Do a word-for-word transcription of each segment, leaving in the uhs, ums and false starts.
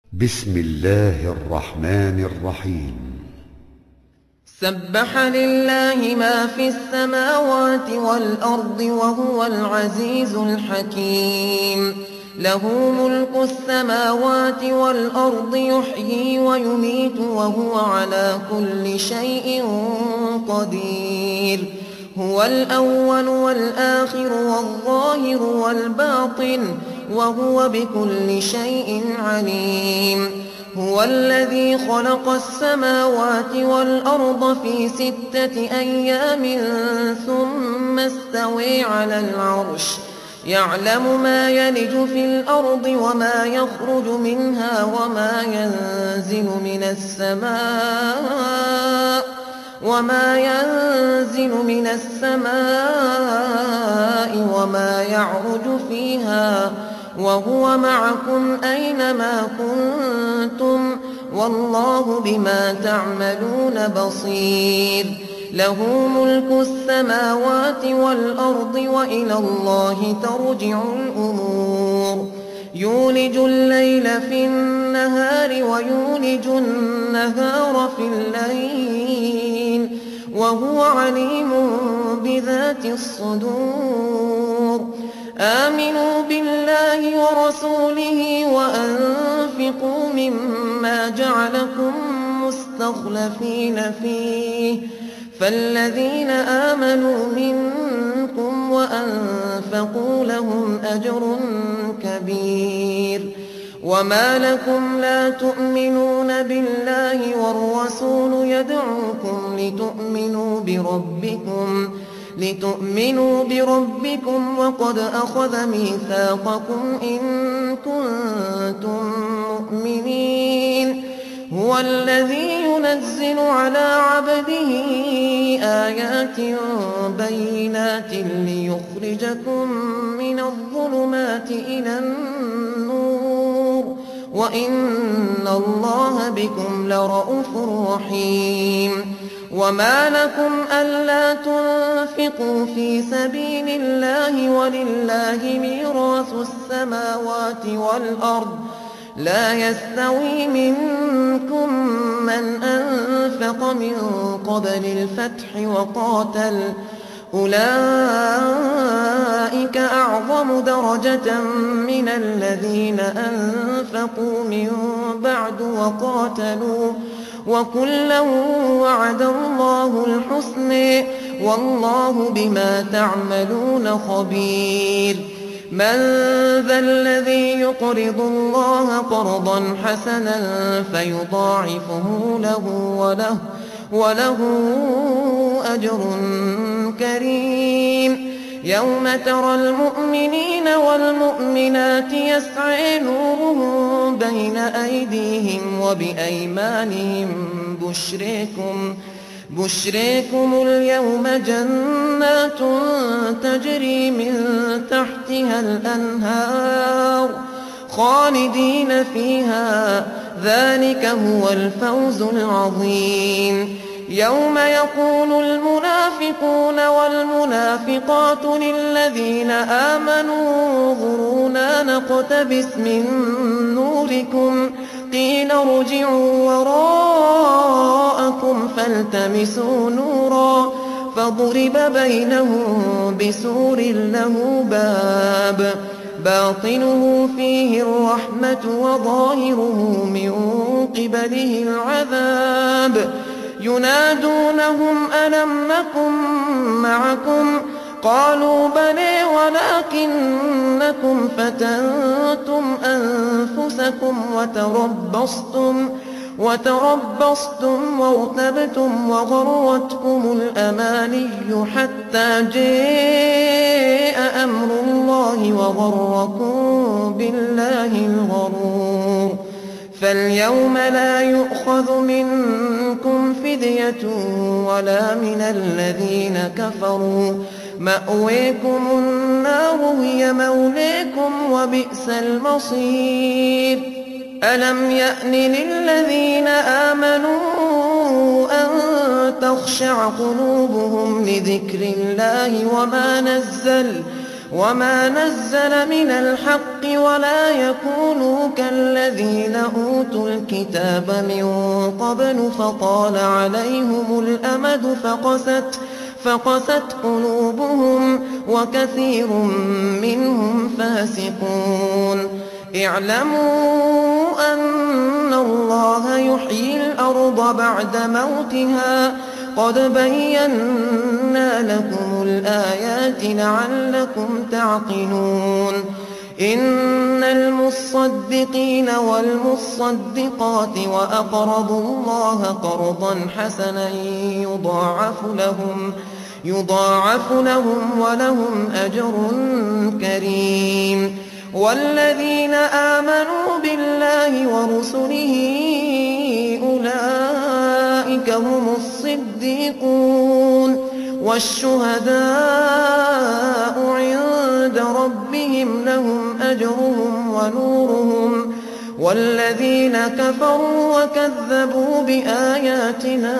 بسم الله الرحمن الرحيم. سبح لله ما في السماوات والأرض وهو العزيز الحكيم. له ملك السماوات والأرض يحيي ويميت وهو على كل شيء قدير. هو الأول والآخر والظاهر والباطن وهو بكل شيء عليم. هو الذي خلق السماوات والأرض في ستة أيام ثم استوى على العرش يعلم ما يلج في الأرض وما يخرج منها وما ينزل من السماء وما ينزل من السماء وما يعرج فيها وهو معكم أينما كنتم والله بما تعملون بصير. له ملك السماوات والأرض وإلى الله ترجع الأمور. يولج الليل في النهار ويولج النهار في الليل وهو عليم بذات الصدور. آمنوا بالله ورسوله وأنفقوا مما جعلكم مستخلفين فيه فالذين آمنوا منكم وأنفقوا لهم أجر كبير. وما لكم لا تؤمنون بالله والرسول يدعوكم لتؤمنوا بربكم لتؤمنوا بربكم وقد أخذ ميثاقكم إن كنتم مؤمنين. هو الذي ينزل على عبده آيات بينات ليخرجكم من الظلمات إلى النور وإن الله بكم لرءوف رحيم. وما لكم ألا تنفقوا في سبيل الله ولله ميراث السماوات والأرض لا يستوي منكم من أنفق من قبل الفتح وقاتل أولئك أعظم درجة من الذين أنفقوا من بعد وقاتلوا وكلا وعد الله الحسنى والله بما تعملون خبير. من ذا الذي يقرض الله قرضا حسنا فيضاعفه له وله, وله أجر كريم. يوم ترى المؤمنين والمؤمنات يسعى نورهم بين أيديهم وبأيمانهم بشريكم بشريكم اليوم جنات تجري من تحتها الأنهار خالدين فيها ذلك هو الفوز العظيم. يوم يقول المنافقون والمنافقات للذين آمنوا انظرونا نقتبس من نوركم قيل ارجعوا وراءكم فالتمسوا نورا فضرب بينهم بسور له باب باطنه فيه الرحمة وظاهره من قبله العذاب. ينادونهم ألم نكن معكم قالوا بلى ولكنكم فتنتم أنفسكم وتربصتم وتربصتم وارتبتم وغرتكم الأماني حتى جاء أمر الله وغركم بالله الغرور. فاليوم لا يؤخذ منكم فدية ولا من الذين كفروا مأويكم النار هي مولاكم وبئس المصير. ألم يأن للذين آمنوا أن تخشع قلوبهم لذكر الله وما نزل وما نزل من الحق ولا يكونوا كالذين أوتوا الكتاب من قبل فطال عليهم الأمد فقست, فقست قلوبهم وكثير منهم فاسقون. اعلموا أن الله يحيي الأرض بعد موتها قد بينا لكم الآيات لعلكم تعقلون. إن المصدقين والمصدقات وأقرضوا الله قرضا حسنا يضاعف لهم, يضاعف لهم ولهم أجر كريم. والذين آمنوا بالله ورسله أولئك هم الصديقون والشهداء عند ربهم لهم أجرهم ونورهم. والذين كفروا وكذبوا بآياتنا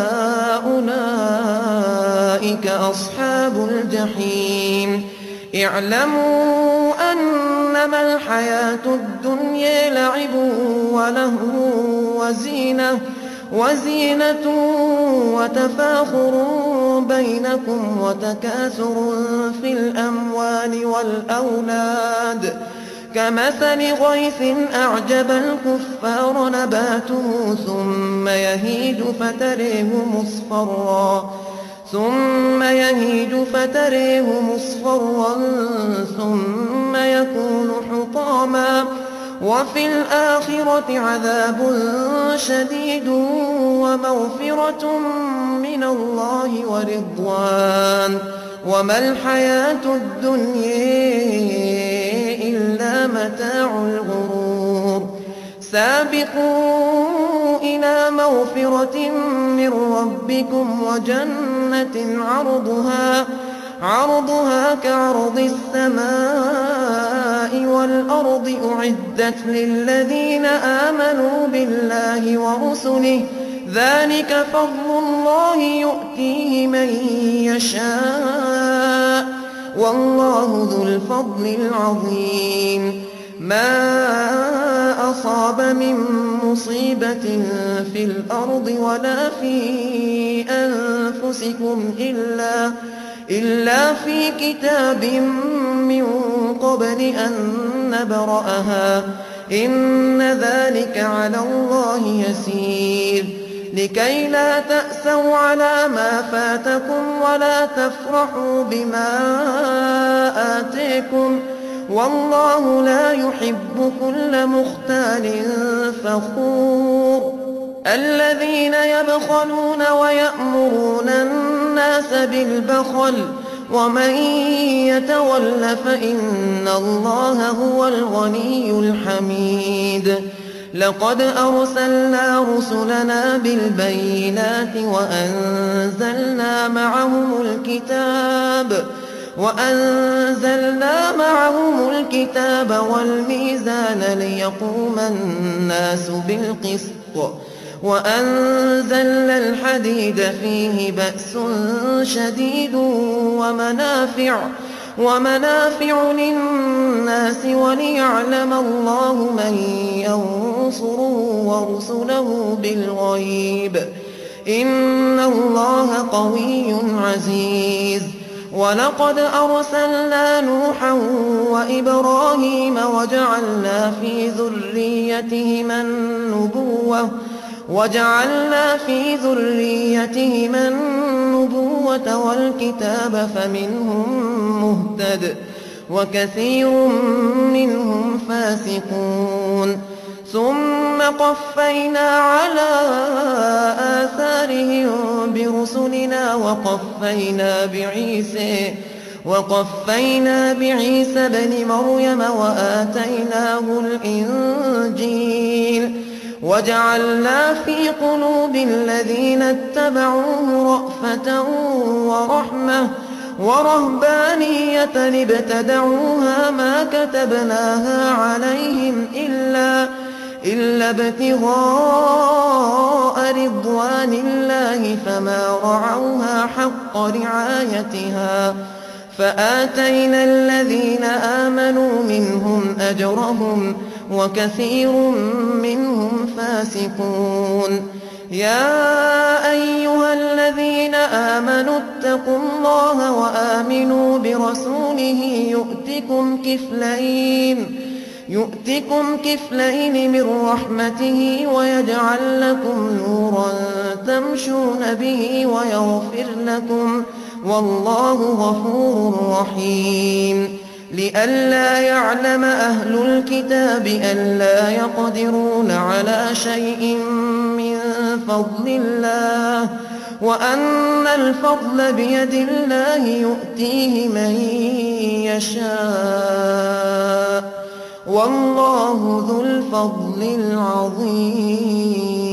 أولئك أصحاب الجحيم. اعلموا أنما الحياة الدنيا لعب ولهو وزينة, وزينة وتفاخر بينكم وتكاثر في الأموال والأولاد كمثل غيث أعجب الكفار نباته ثم يهيج فتريه مصفرا ثم يهيج فتريه مصفرا ثم يكون حطاما وفي الآخرة عذاب شديد ومغفرة من الله ورضوان وما الحياة الدنيا إلا متاع الغرور. سابقوا إلى مغفرة من ربكم وجنة عرضها عرضها كعرض السماء والأرض أعدت للذين آمنوا بالله ورسله ذلك فضل الله يؤتيه من يشاء والله ذو الفضل العظيم. ما أصاب من مصيبة في الأرض ولا في أنفسكم إلا إلا في كتاب من قبل أن نبرأها إن ذلك على الله يسير. لكي لا تأسوا على ما فاتكم ولا تفرحوا بما آتيكم والله لا يحب كل مختال فخور. الذين يبخلون ويأمرون الناس بالبخل ومن يتول فإن الله هو الغني الحميد. لقد أرسلنا رسلنا بالبينات وأنزلنا معهم الكتاب وأنزلنا معهم الكتاب والميزان ليقوم الناس بالقسط وأنزلنا الحديد فيه بأس شديد ومنافع ومنافع للناس وليعلم الله من ينصره ورسله بالغيب إن الله قوي عزيز. ولقد أرسلنا نوحا وإبراهيم وجعلنا في ذريتهما النبوة وجعلنا في ذريتهما النبوة والكتاب فمنهم مهتد وكثير منهم فاسقون. ثم قفينا على آثارهم برسلنا وقفينا بعيسى وقفينا بعيسى بن مريم وآتيناه الإنجيل وجعلنا في قلوب الذين اتبعوه رأفة ورحمة ورهبانية ابتدعوها ما كتبناها عليهم إلا إلا ابتغاء رضوان الله فما رعوها حق رعايتها فآتينا الذين آمنوا منهم أجرهم وكثير منهم فاسقون يا أيها الذين آمنوا اتقوا الله وآمنوا برسوله يؤتكم كفلين يؤتكم كفلين من رحمته ويجعل لكم نورا تمشون به ويغفر لكم والله غفور رحيم لئلا يعلم أهل الكتاب ألا يقدرون على شيء من فضل الله وأن الفضل بيد الله يؤتيه من يشاء والله ذو الفضل العظيم.